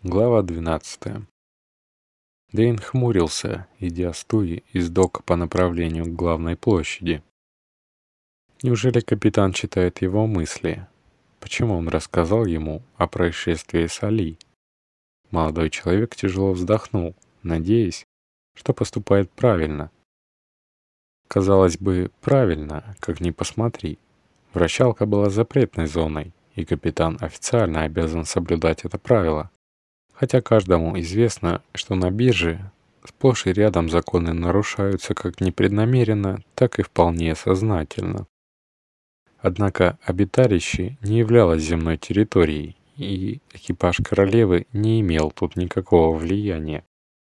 Глава 12. Дэйн хмурился, идя с Туи из дока по направлению к главной площади. Неужели капитан читает его мысли? Почему он рассказал ему о происшествии с Али? Молодой человек тяжело вздохнул, надеясь, что поступает правильно. Казалось бы, правильно, как ни посмотри. Вращалка была запретной зоной, и капитан официально обязан соблюдать это правило. Хотя каждому известно, что на бирже сплошь и рядом законы нарушаются как непреднамеренно, так и вполне сознательно. Однако обиталище не являлось земной территорией, и экипаж королевы не имел тут никакого влияния.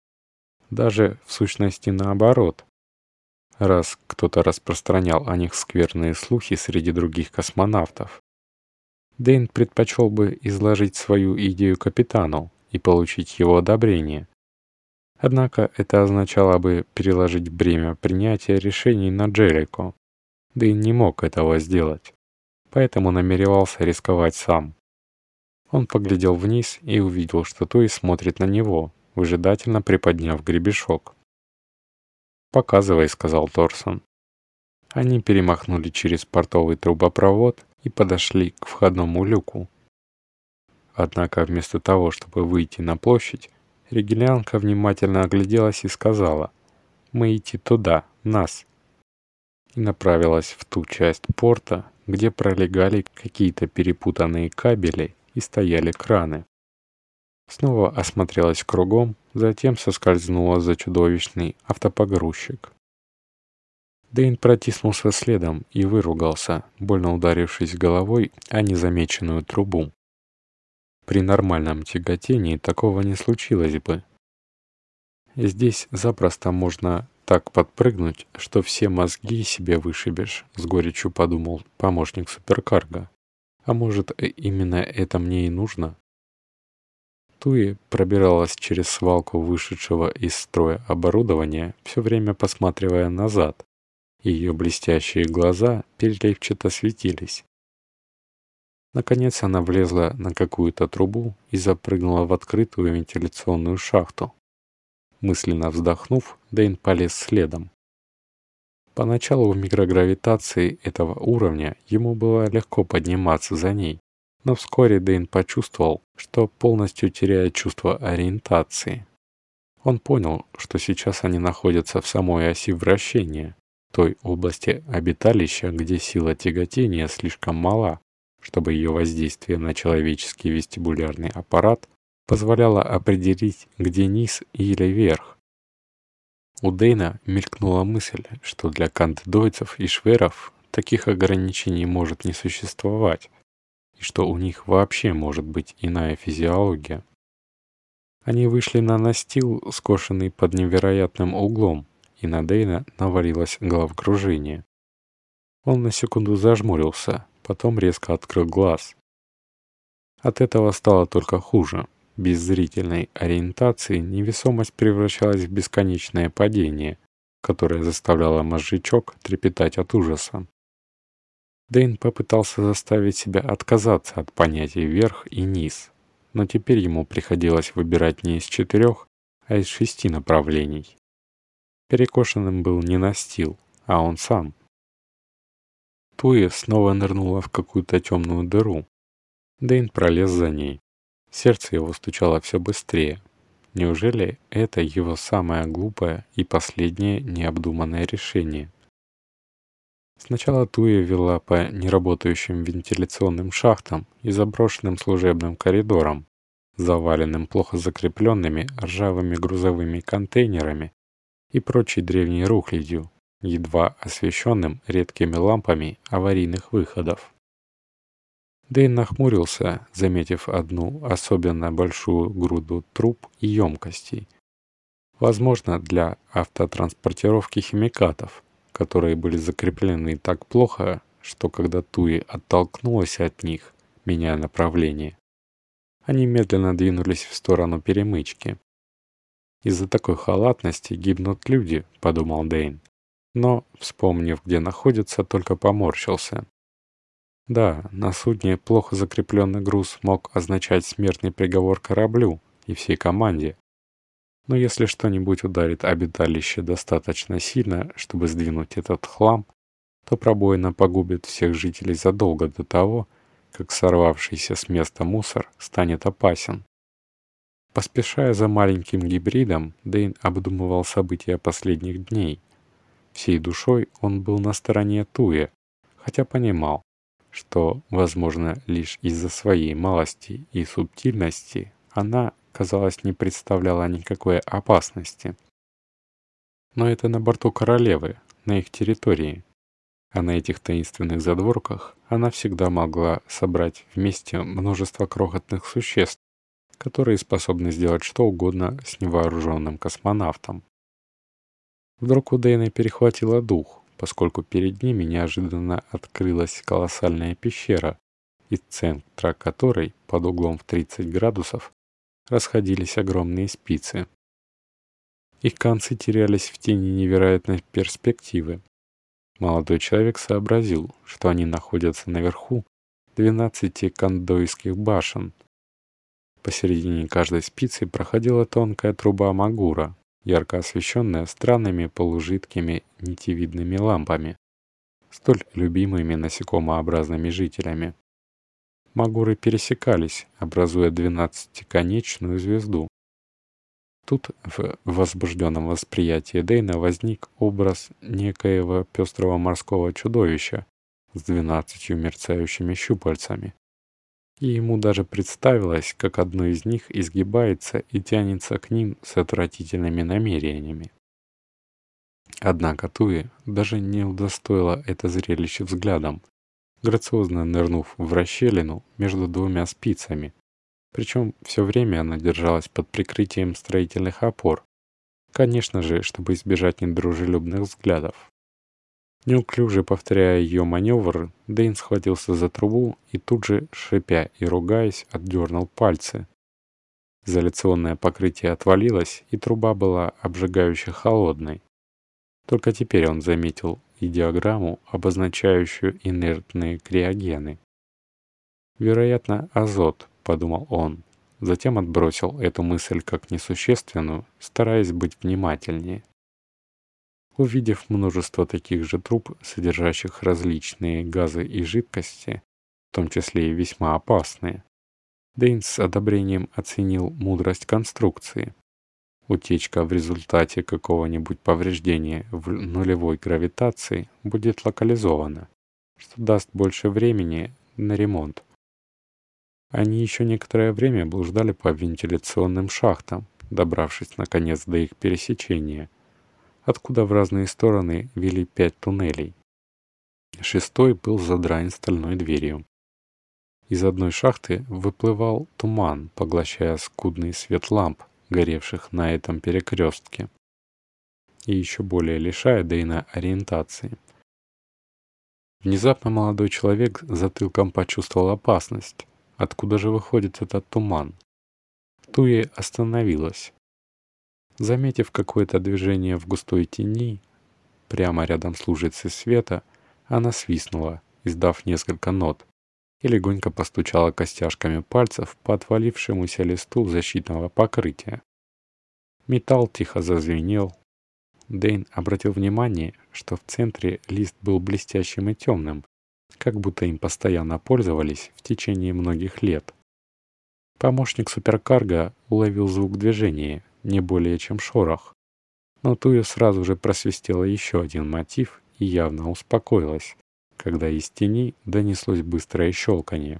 Даже в сущности наоборот. Раз кто-то распространял о них скверные слухи среди других космонавтов, Дэйн предпочел бы изложить свою идею капитану и получить его одобрение. Однако это означало бы переложить бремя принятия решений на Джерико. Дэйн не мог этого сделать, поэтому намеревался рисковать сам. Он поглядел вниз и увидел, что Туи смотрит на него, выжидательно приподняв гребешок. «Показывай», — сказал Торсон. Они перемахнули через портовый трубопровод и подошли к входному люку. Однако вместо того, чтобы выйти на площадь, Ригелианка внимательно огляделась и сказала: «Мы идти туда, нас», и направилась в ту часть порта, где пролегали какие-то перепутанные кабели и стояли краны. Снова осмотрелась кругом, затем соскользнула за чудовищный автопогрузчик. Дэйн протиснулся следом и выругался, больно ударившись головой о незамеченную трубу. При нормальном тяготении такого не случилось бы. Здесь запросто можно так подпрыгнуть, что все мозги себе вышибешь, с горечью подумал помощник суперкарго. А может, именно это мне и нужно? Туи пробиралась через свалку вышедшего из строя оборудования, все время посматривая назад. Ее блестящие глаза переливчато светились. Наконец она влезла на какую-то трубу и запрыгнула в открытую вентиляционную шахту. Мысленно вздохнув, Дэйн полез следом. Поначалу в микрогравитации этого уровня ему было легко подниматься за ней, но вскоре Дэйн почувствовал, что полностью теряет чувство ориентации. Он понял, что сейчас они находятся в самой оси вращения, той области обиталища, где сила тяготения слишком мала, чтобы ее воздействие на человеческий вестибулярный аппарат позволяло определить, где низ или верх. У Дэйна мелькнула мысль, что для кантдойцев и шверов таких ограничений может не существовать, и что у них вообще может быть иная физиология. Они вышли на настил, скошенный под невероятным углом, и на Дэйна навалилось головокружение. Он на секунду зажмурился, потом резко открыл глаз. От этого стало только хуже. Без зрительной ориентации невесомость превращалась в бесконечное падение, которое заставляло мозжечок трепетать от ужаса. Дэйн попытался заставить себя отказаться от понятий верх и низ, но теперь ему приходилось выбирать не из 4, а из 6 направлений. Перекошенным был не настил, а он сам. Туи снова нырнула в какую-то темную дыру. Дэйн пролез за ней. Сердце его стучало все быстрее. Неужели это его самое глупое и последнее необдуманное решение? Сначала Туи вела по неработающим вентиляционным шахтам и заброшенным служебным коридорам, заваленным плохо закрепленными ржавыми грузовыми контейнерами и прочей древней рухлядью, едва освещенным редкими лампами аварийных выходов. Дэйн нахмурился, заметив одну особенно большую груду труб и емкостей. Возможно, для автотранспортировки химикатов, которые были закреплены так плохо, что когда Туи оттолкнулась от них, меняя направление, они медленно двинулись в сторону перемычки. «Из-за такой халатности гибнут люди», — подумал Дэйн. Но, вспомнив, где находится, только поморщился. Да, на судне плохо закрепленный груз мог означать смертный приговор кораблю, и всей команде. Но если что-нибудь ударит обиталище достаточно сильно, чтобы сдвинуть этот хлам, то пробоина погубит всех жителей задолго до того, как сорвавшийся с места мусор станет опасен. Поспешая за маленьким гибридом, Дэйн обдумывал события последних дней. Всей душой он был на стороне Туи, хотя понимал, что, возможно, лишь из-за своей малости и субтильности она, казалось, не представляла никакой опасности. Но это на борту королевы, на их территории. А на этих таинственных задворках она всегда могла собрать вместе множество крохотных существ, которые способны сделать что угодно с невооруженным космонавтом. Вдруг у Дэйна перехватило дух, поскольку перед ними неожиданно открылась колоссальная пещера, из центра которой, под углом в 30 градусов, расходились огромные спицы. Их концы терялись в тени невероятной перспективы. Молодой человек сообразил, что они находятся наверху 12 кондойских башен. Посередине каждой спицы проходила тонкая труба магура, ярко освещенная странными полужидкими нитевидными лампами, столь любимыми насекомообразными жителями. Магуры пересекались, образуя 12-конечную звезду. Тут в возбужденном восприятии Дэйна возник образ некоего пестрого морского чудовища с 12 мерцающими щупальцами. И ему даже представилось, как одно из них изгибается и тянется к ним с отвратительными намерениями. Однако Туи даже не удостоила это зрелище взглядом, грациозно нырнув в расщелину между двумя спицами. Причем все время она держалась под прикрытием строительных опор, конечно же, чтобы избежать недружелюбных взглядов. Неуклюже повторяя ее маневр, Дэйн схватился за трубу и тут же, шипя и ругаясь, отдернул пальцы. Изоляционное покрытие отвалилось, и труба была обжигающе холодной. Только теперь он заметил и диаграмму, обозначающую инертные криогены. «Вероятно, азот», — подумал он. Затем отбросил эту мысль как несущественную, стараясь быть внимательнее. Увидев множество таких же труб, содержащих различные газы и жидкости, в том числе и весьма опасные, Дэйн с одобрением оценил мудрость конструкции. Утечка в результате какого-нибудь повреждения в нулевой гравитации будет локализована, что даст больше времени на ремонт. Они еще некоторое время блуждали по вентиляционным шахтам, добравшись наконец до их пересечения, откуда в разные стороны вели 5 туннелей. 6-й был задран стальной дверью. Из одной шахты выплывал туман, поглощая скудный свет ламп, горевших на этом перекрестке, и еще более лишая Дэйна ориентации. Внезапно молодой человек затылком почувствовал опасность. Откуда же выходит этот туман? Туи остановилась. Заметив какое-то движение в густой тени, прямо рядом с лужицей света, она свистнула, издав несколько нот, и легонько постучала костяшками пальцев по отвалившемуся листу защитного покрытия. Металл тихо зазвенел. Дэйн обратил внимание, что в центре лист был блестящим и темным, как будто им постоянно пользовались в течение многих лет. Помощник суперкарго уловил звук движения, не более чем шорох. Но Туя сразу же просвистела еще один мотив и явно успокоилась, когда из тени донеслось быстрое щелканье.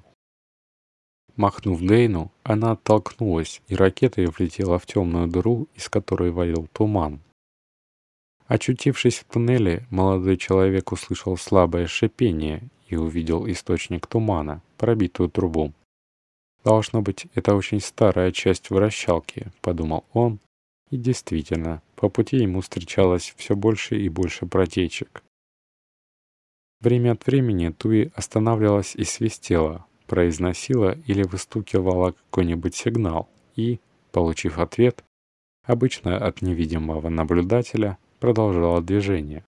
Махнув Дэйну, она оттолкнулась, и ракетой влетела в темную дыру, из которой валил туман. Очутившись в туннеле, молодой человек услышал слабое шипение и увидел источник тумана, пробитую трубу. «Должно быть, это очень старая часть вращалки», — подумал он, и действительно, по пути ему встречалось все больше и больше протечек. Время от времени Туи останавливалась и свистела, произносила или выстукивала какой-нибудь сигнал и, получив ответ, обычно от невидимого наблюдателя, продолжала движение.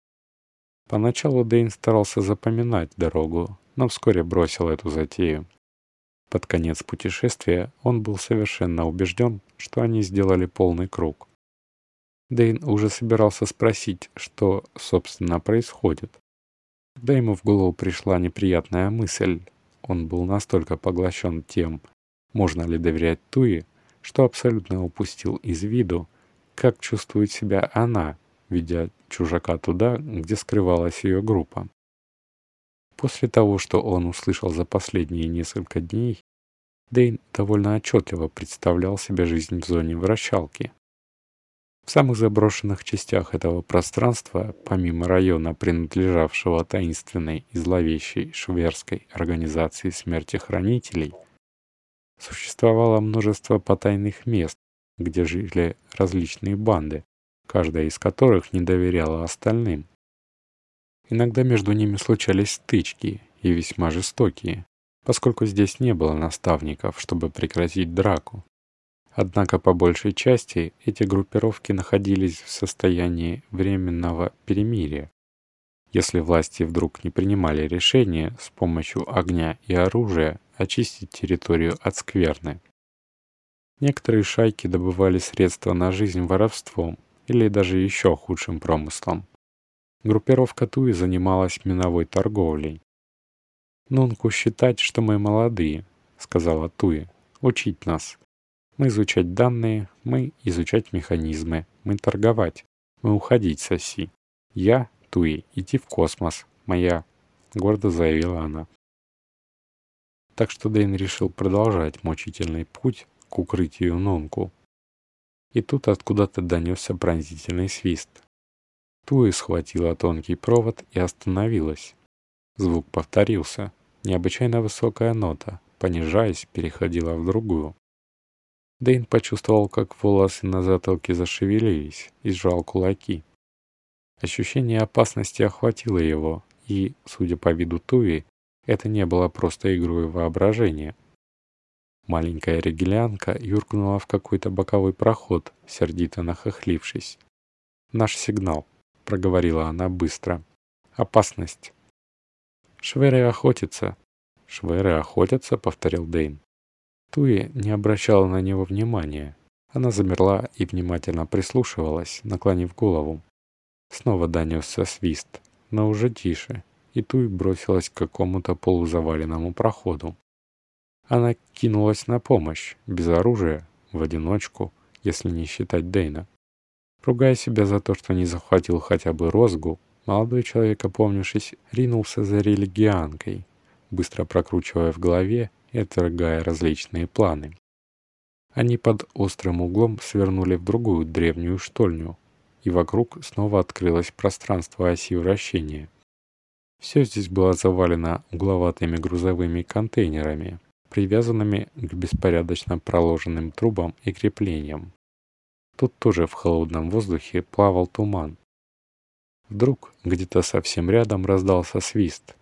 Поначалу Дэйн старался запоминать дорогу, но вскоре бросил эту затею. Под конец путешествия он был совершенно убежден, что они сделали полный круг. Дэйн уже собирался спросить, что, собственно, происходит, когда ему в голову пришла неприятная мысль. Он был настолько поглощен тем, можно ли доверять Туи, что абсолютно упустил из виду, как чувствует себя она, ведя чужака туда, где скрывалась ее группа. После того, что он услышал за последние несколько дней, Дэйн довольно отчетливо представлял себе жизнь в зоне вращалки. В самых заброшенных частях этого пространства, помимо района, принадлежавшего таинственной и зловещей шверской организации смерти хранителей, существовало множество потайных мест, где жили различные банды, каждая из которых не доверяла остальным. Иногда между ними случались стычки, и весьма жестокие, поскольку здесь не было наставников, чтобы прекратить драку. Однако по большей части эти группировки находились в состоянии временного перемирия. Если власти вдруг не принимали решение с помощью огня и оружия очистить территорию от скверны. Некоторые шайки добывали средства на жизнь воровством или даже еще худшим промыслом. Группировка Туи занималась миновой торговлей. «Нунку считать, что мы молодые», — сказала Туи, — «учить нас. Мы изучать данные, мы изучать механизмы, мы торговать, мы уходить с оси. Я, Туи, идти в космос, моя», — гордо заявила она. Так что Дэйн решил продолжать мучительный путь к укрытию Нунку. И тут откуда-то донесся пронзительный свист. Туи схватила тонкий провод и остановилась. Звук повторился. Необычайно высокая нота, понижаясь, переходила в другую. Дэйн почувствовал, как волосы на затылке зашевелились, и сжал кулаки. Ощущение опасности охватило его, и, судя по виду Туи, это не было просто игрой воображения. Маленькая регелианка юркнула в какой-то боковой проход, сердито нахохлившись. «Наш сигнал», — проговорила она быстро. «Опасность». «Шверы охотятся». «Шверы охотятся», — повторил Дэйн. Туи не обращала на него внимания. Она замерла и внимательно прислушивалась, наклонив голову. Снова донесся свист, но уже тише, и Туи бросилась к какому-то полузаваленному проходу. Она кинулась на помощь, без оружия, в одиночку, если не считать Дэйна. Ругая себя за то, что не захватил хотя бы розгу, молодой человек, опомнившись, ринулся за религианкой, быстро прокручивая в голове и отвергая различные планы. Они под острым углом свернули в другую древнюю штольню, и вокруг снова открылось пространство оси вращения. Все здесь было завалено угловатыми грузовыми контейнерами, привязанными к беспорядочно проложенным трубам и креплениям. Тут тоже в холодном воздухе плавал туман. Вдруг где-то совсем рядом раздался свист,